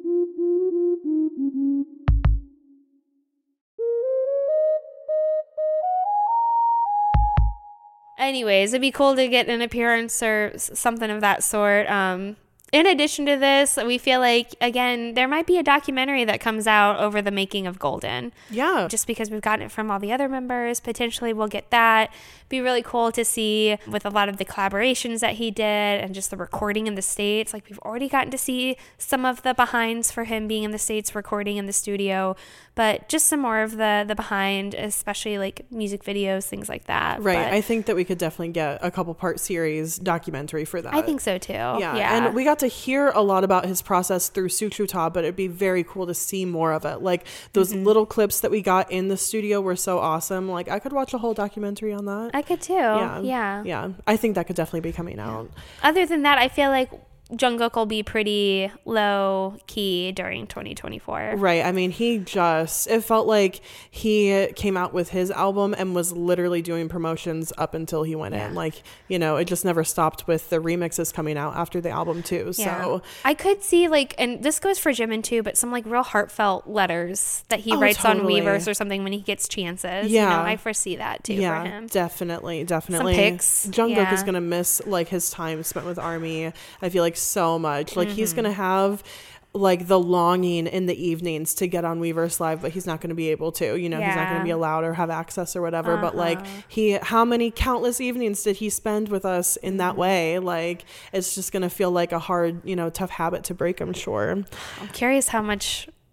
Anyways, it'd be cool to get an appearance or something of that sort. In addition to this, we feel like, again, there might be a documentary that comes out over the making of Golden. Yeah. Just because we've gotten it from all the other members, potentially we'll get that. Be really cool to see with a lot of the collaborations that he did and just the recording in the States. Like, we've already gotten to see some of the behinds for him being in the States recording in the studio, but just some more of the behind, especially like music videos, things like that. Right. But I think that we could definitely get a couple part series documentary for that. I think so too. Yeah. And we got to hear a lot about his process through Suchuta, but it'd be very cool to see more of it. Like those little clips that we got in the studio were so awesome. Like I could watch a whole documentary on that. I could too. Yeah. I think that could definitely be coming out. Other than that, I feel like Jungkook will be pretty low key during 2024. Right. I mean, it felt like he came out with his album and was literally doing promotions up until he went in. Like, it just never stopped with the remixes coming out after the album too. Yeah. So I could see like, and this goes for Jimin too, but some like real heartfelt letters that he writes on Weverse or something when he gets chances. Yeah. I foresee that too for him. Definitely. Some pics. Jungkook is going to miss like his time spent with ARMY. I feel like so much. Like he's gonna have like the longing in the evenings to get on Weverse Live, but he's not going to be able to, he's not going to be allowed or have access or whatever. But like how many countless evenings did he spend with us in that way? Like it's just going to feel like a hard, tough habit to break, I'm sure. I'm curious how much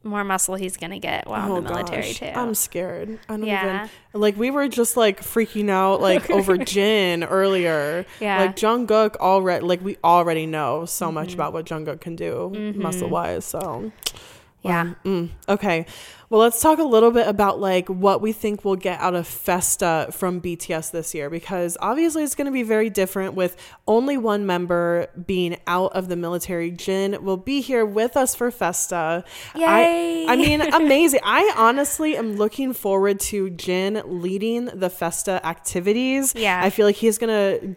more muscle he's gonna get while in the military too. I'm scared. I don't even like. We were just like freaking out like over Jin earlier. Yeah, like Jungkook already. Like we already know so much about what Jungkook can do muscle wise. So yeah. Okay. Well, let's talk a little bit about like what we think we'll get out of Festa from BTS this year, because obviously it's going to be very different with only one member being out of the military. Jin will be here with us for Festa. Yay! I mean, amazing. I honestly am looking forward to Jin leading the Festa activities. Yeah. I feel like he's going to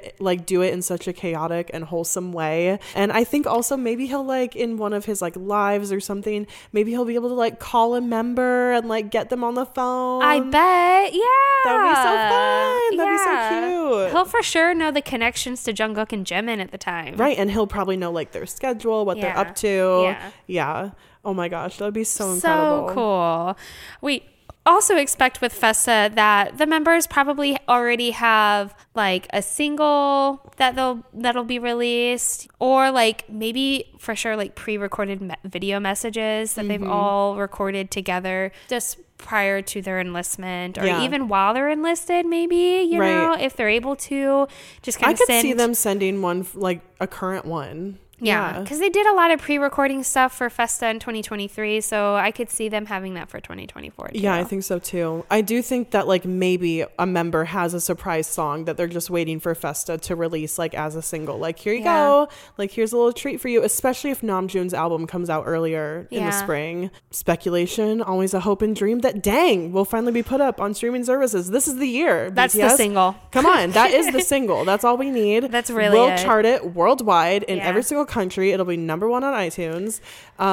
do it in such a chaotic and wholesome way. And I think also maybe he'll like in one of his like lives or something, maybe he'll be able to like call a member and like get them on the phone. I bet. Yeah. That would be so fun. That'd be so cute. He'll for sure know the connections to Jungkook and Jimin at the time. Right. And he'll probably know like their schedule, what they're up to. Yeah. Oh my gosh. That would be so incredible. So cool. We also expect with Festa that the members probably already have like a single that'll be released, or like maybe for sure like pre-recorded video messages that they've all recorded together just prior to their enlistment, or even while they're enlisted, maybe, you know, if they're able to just kind of I could see them sending one, like a current one. Yeah, because they did a lot of pre-recording stuff for Festa in 2023, so I could see them having that for 2024 too. Yeah, I think so too. I do think that like maybe a member has a surprise song that they're just waiting for Festa to release like as a single. Like, here you go. Like, here's a little treat for you, especially if Namjoon's album comes out earlier in the spring. Speculation, always a hope and dream that Dang will finally be put up on streaming services. This is the year. That's BTS. the single. Come on, that is the single. That's all we need. That's really We'll chart it worldwide in every single country. It'll be #1 on iTunes.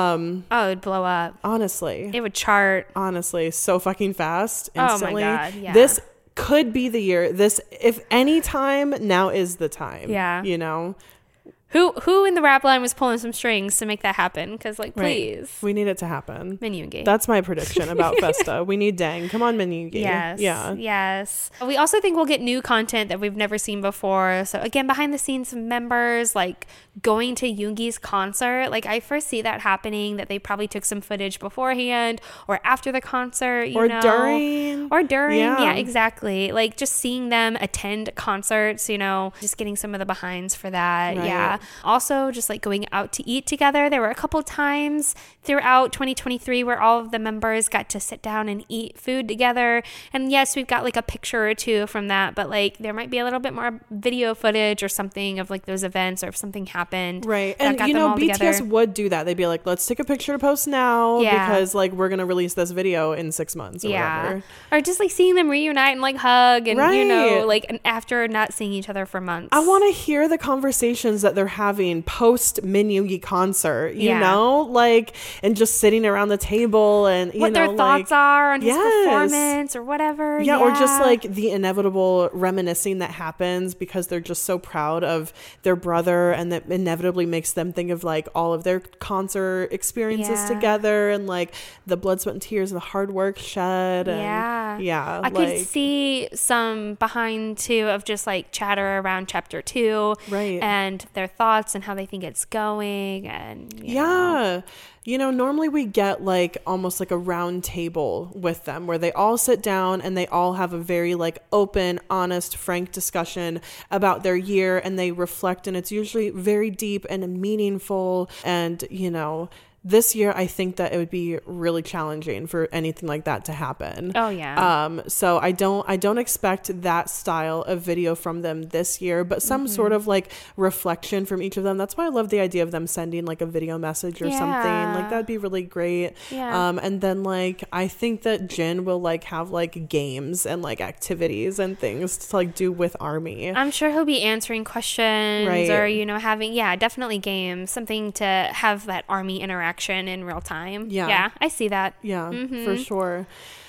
It'd blow up. Honestly, it would chart. Honestly, so fucking fast. Instantly. Oh my god! Yeah. This could be the year. This, if any time, now is the time. Yeah. You know. Who in the rap line was pulling some strings to make that happen? Because, like, please. We need it to happen. Minyoongi. That's my prediction about Festa. We need Dang. Come on, Minyoongi. Yes. Yeah. Yes. We also think we'll get new content that we've never seen before. So, again, behind the scenes members, like, going to Yoongi's concert. Like, I first see that happening, that they probably took some footage beforehand or after the concert, you know. Or during. Yeah, exactly. Like, just seeing them attend concerts, you know, just getting some of the behinds for that. Right. Yeah. Also, just like going out to eat together. There were a couple times throughout 2023 where all of the members got to sit down and eat food together. And yes, we've got like a picture or two from that, but like there might be a little bit more video footage or something of like those events, or if something happened. Right. And you know, BTS would do that. They'd be like, let's take a picture to post now because like we're going to release this video in 6 months or whatever. Or just like seeing them reunite and like hug and, you know, like after not seeing each other for months. I want to hear the conversations that they're having post Minyoongi concert, you know, like, and just sitting around the table and what their thoughts are on his performance or whatever. Yeah, or just like the inevitable reminiscing that happens because they're just so proud of their brother, and that inevitably makes them think of like all of their concert experiences together, and like the blood, sweat, and tears, and the hard work shed. And I could see some behind too of just like chatter around chapter 2, and their thoughts and how they think it's going. And you know. You know, normally we get like almost like a round table with them where they all sit down and they all have a very like open, honest, frank discussion about their year, and they reflect, and it's usually very deep and meaningful. And, you know, this year, I think that it would be really challenging for anything like that to happen. Oh yeah. So I don't expect that style of video from them this year, but some sort of like reflection from each of them. That's why I love the idea of them sending like a video message or something. Like that'd be really great. Yeah. And then like I think that Jin will like have like games and like activities and things to like do with ARMY. I'm sure he'll be answering questions or, you know, having definitely games, something to have that ARMY interaction in real time. Yeah, I see that. Yeah, for sure.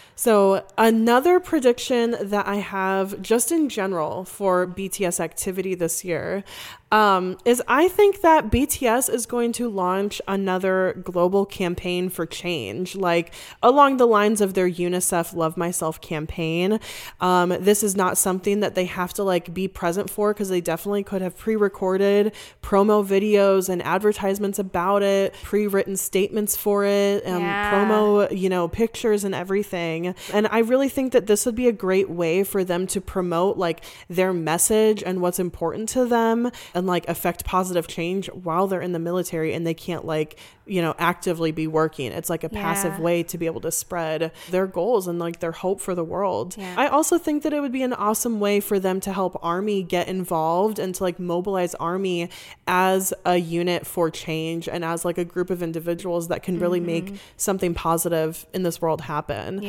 So another prediction that I have just in general for BTS activity this year, is I think that BTS is going to launch another global campaign for change, like along the lines of their UNICEF Love Myself campaign. This is not something that they have to like be present for, because they definitely could have pre-recorded promo videos and advertisements about it, pre-written statements for it, promo, you know, pictures and everything. And I really think that this would be a great way for them to promote like their message and what's important to them, and like affect positive change while they're in the military and they can't like, you know, actively be working. It's like a passive way to be able to spread their goals and like their hope for the world. I also think that it would be an awesome way for them to help Army get involved and to like mobilize Army as a unit for change and as like a group of individuals that can really make something positive in this world happen.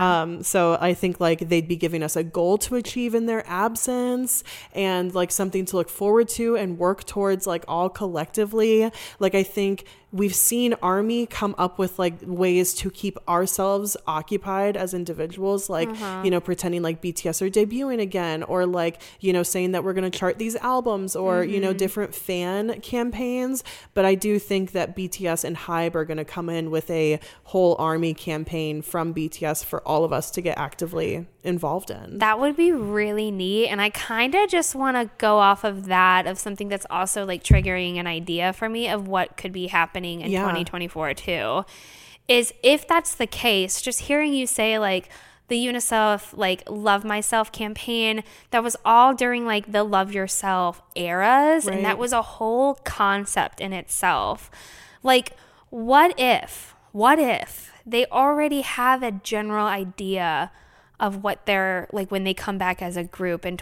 So I think like they'd be giving us a goal to achieve in their absence, and like something to look forward to and work towards like all collectively. Like I think we've seen Army come up with like ways to keep ourselves occupied as individuals, like, you know, pretending like BTS are debuting again, or like, you know, saying that we're going to chart these albums, or, you know, different fan campaigns. But I do think that BTS and HYBE are going to come in with a whole Army campaign from BTS for all of us to get actively involved in. That would be really neat. And I kind of just want to go off of that, of something that's also like triggering an idea for me of what could be happening in 2024 too, is if that's the case, just hearing you say like the UNICEF like Love Myself campaign, that was all during like the Love Yourself eras, and that was a whole concept in itself. Like what if they already have a general idea of what they're like when they come back as a group in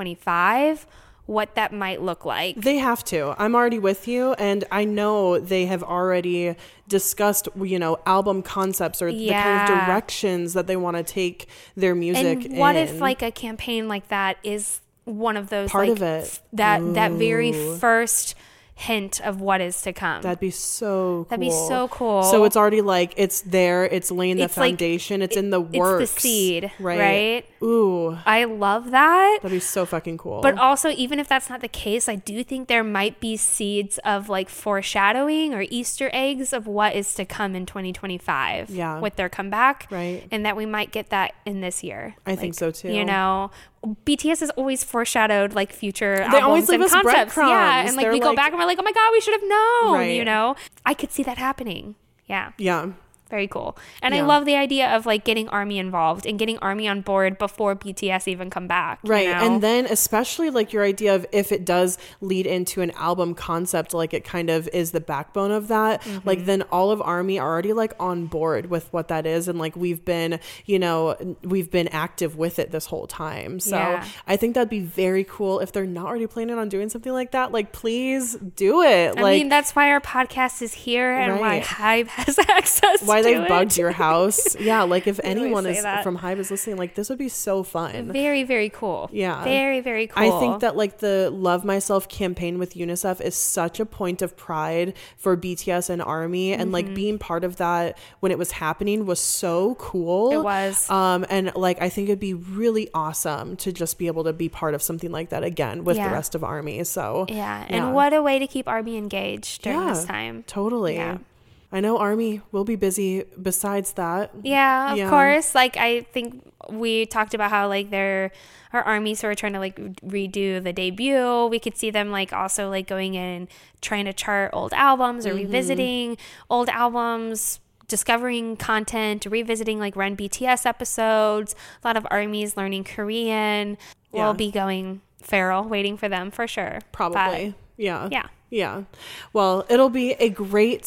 2025, what that might look like? They have to. I'm already with you, and I know they have already discussed, you know, album concepts or the kind of directions that they want to take their music in. And what if like a campaign like that is one of those part like, of it, that very first hint of what is to come? That'd be so cool. That'd be so cool. So it's already like it's there, it's laying the It's like- foundation, it's in the works. It's the seed, right? Ooh, I love that. that'd be so fucking cool. But also, even if that's not the case, I do think there might be seeds of like foreshadowing or Easter eggs of what is to come in 2025 with their comeback. Right. And that we might get that in this year. I think so too. You know, BTS has always foreshadowed like future They always albums leave and us concepts. breadcrumbs. Yeah. And like They're we go like- back and we're like, oh my God, we should have known, Right. you know? I could see that happening. Yeah. Yeah. Very cool. And I love the idea of like getting Army involved and getting Army on board before BTS even come back. Right. You know? And then especially like your idea of if it does lead into an album concept, like it kind of is the backbone of that, like then all of Army are already like on board with what that is. And like we've been, you know, we've been active with it this whole time. So I think that'd be very cool if they're not already planning on doing something like that. Like please do it. I mean, that's why our podcast is here and why HYBE has access why to they've it. bugged your house. Yeah, like if anyone say is that. from HYBE is listening, like this would be so fun. Very, very cool. Yeah. Very, very cool. I think that like the Love Myself campaign with UNICEF is such a point of pride for BTS and Army, and like being part of that when it was happening was so cool. It was. And like I think it'd be really awesome to just be able to be part of something like that again with the rest of Army. So and what a way to keep Army engaged during this time. Totally. Yeah. I know Army will be busy besides that. Yeah, of course. Like I think we talked about how like our armies who are trying to like redo the debut. We could see them like also like going in and trying to chart old albums or revisiting old albums, discovering content, revisiting like Run BTS episodes. A lot of armies learning Korean. We'll be going feral, waiting for them for sure. Probably. But, yeah. Yeah. Well, it'll be a great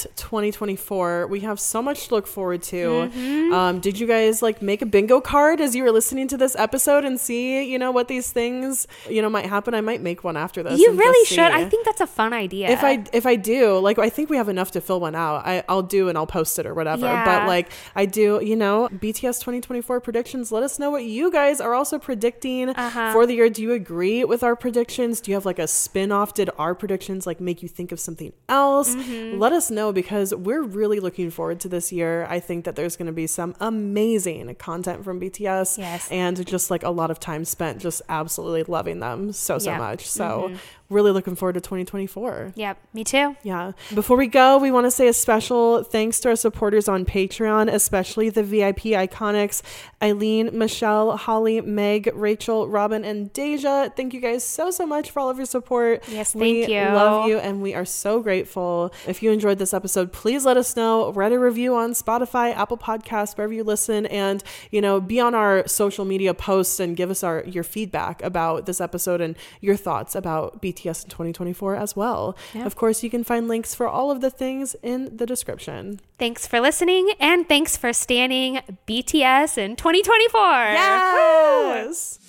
2024. We have so much to look forward to. Did you guys like make a bingo card as you were listening to this episode and see, you know, what these things, you know, might happen? I might make one after this. You and really just should. see. I think that's a fun idea. If I do, like, I think we have enough to fill one out. I'll do and I'll post it or whatever. Yeah. But like I do, you know, BTS 2024 predictions. Let us know what you guys are also predicting for the year. Do you agree with our predictions? Do you have like a spin-off? Did our predictions like make you think of something else? Let us know, because we're really looking forward to this year. I think that there's going to be some amazing content from BTS, Yes. and just like a lot of time spent just absolutely loving them so much. So really looking forward to 2024. Yep, me too. Yeah. Before we go, we want to say a special thanks to our supporters on Patreon, especially the VIP iconics, Eileen, Michelle, Holly, Meg, Rachel, Robin, and Deja. Thank you guys so much for all of your support. Yes, we thank you. love you, and we are so grateful. If you enjoyed this episode, please let us know. Write a review on Spotify, Apple Podcasts, wherever you listen, and, you know, be on our social media posts and give us your feedback about this episode and your thoughts about BTS in 2024 as well. Yeah. Of course, you can find links for all of the things in the description. Thanks for listening, and thanks for standing BTS in 2024. Yes!